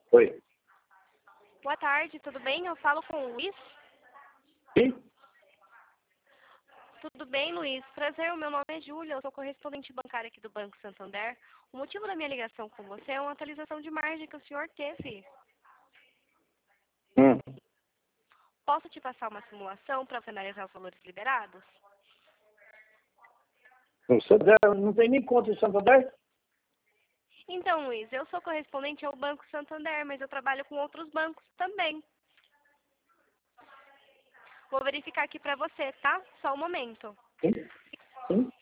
Oi. Boa tarde, tudo bem? Eu falo com o Luiz. Sim? Tudo bem, Luiz? Prazer, o meu nome é Júlia, eu sou correspondente bancária aqui do Banco Santander. O motivo da minha ligação com você é uma atualização de margem que o senhor teve. Hum. Posso te passar uma simulação para finalizar os valores liberados? O Santander não tem nem conta em Santander? Então, Luiz, eu sou correspondente ao Banco Santander, mas eu trabalho com outros bancos também. Vou verificar aqui para você, tá? Só um momento. Sim. Sim.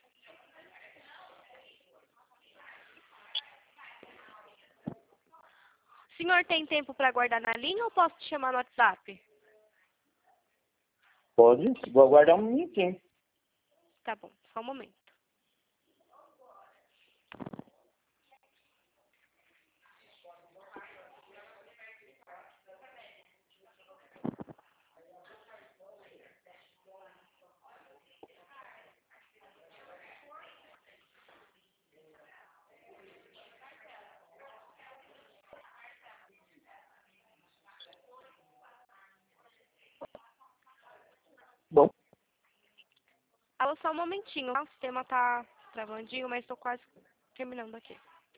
O senhor tem tempo para aguardar na linha ou posso te chamar no WhatsApp? Pode. Vou aguardar um minutinho. Tá bom, só um momento. Bom. Alô, só um momentinho, tá? O sistema tá travandinho, mas estou quase terminando aqui.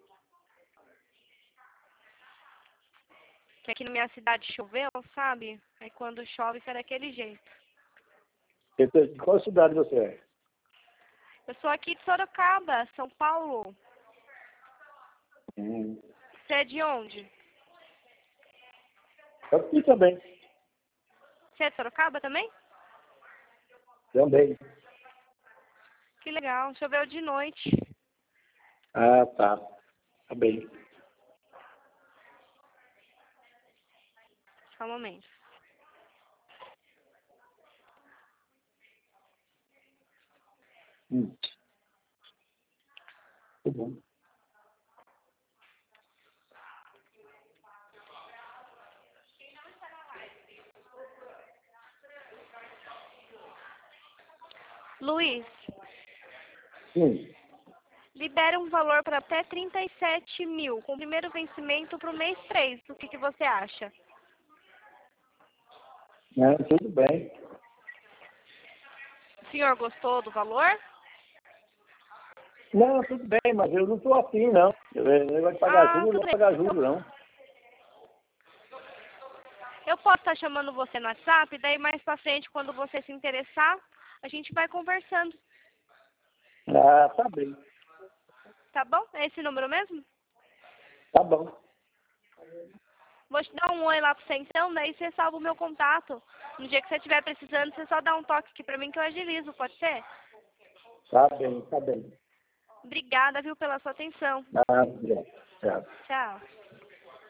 Que aqui na minha cidade choveu, sabe? Aí quando chove fica daquele jeito. De qual cidade você é? Eu sou aqui de Sorocaba, São Paulo. Você é de onde? Aqui também. Você é de Sorocaba também? Também. Que legal, choveu de noite. Ah, tá. Tá bem. Só um momento. Tá bom. Luiz, Sim. libera um valor para até 37 mil, com o primeiro vencimento para o mês 3. O que você acha? Tudo bem. O senhor gostou do valor? Não, tudo bem, mas eu não estou afim, não. Eu vou pagar juros, não tudo vou bem. pagar juros, não. Eu posso estar chamando você no WhatsApp, daí mais pra frente, quando você se interessar, a gente vai conversando, Ah, tá bem. tá bom? É esse número mesmo? Tá bom. Vou te dar um oi lá pra você então, daí você salva o meu contato. No dia que você estiver precisando, você só dá um toque aqui pra mim que eu agilizo, pode ser? Tá bem, tá bem. Obrigada, viu, pela sua atenção. Ah, obrigado. Tchau. Tchau.